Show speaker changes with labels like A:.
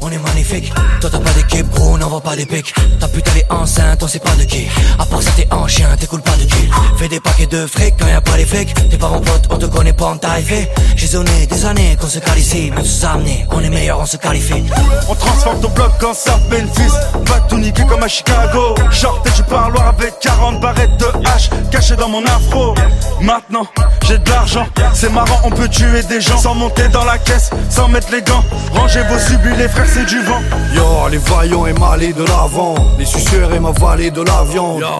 A: on est magnifique. Toi t'as pas d'équipe, gros, on n'envoie pas des pics. Ta pute elle est enceinte, on sait pas de qui. À part ça t'es en chien, t'écoules pas de kill. Fais des paquets de fric quand y'a pas les flics. T'es pas mon pote, on te connaît pas en taille. J'ai zoné des années qu'on se cale ici. Même sous amener, on est meilleur, on se qualifie.
B: On transforme ton bloc en ça Memphis. Va tout niquer comme à Chicago. Sortez du parloir avec 40 barrettes de hache cachées dans mon afro. Maintenant j'ai de l'argent, c'est marrant, on peut tuer des gens sans monter dans la caisse, sans mettre les gants. Rangez vos subis les frères, c'est du vent.
C: Yo, les vaillants et malais de l'avant, les suceurs et ma vallée de l'avion.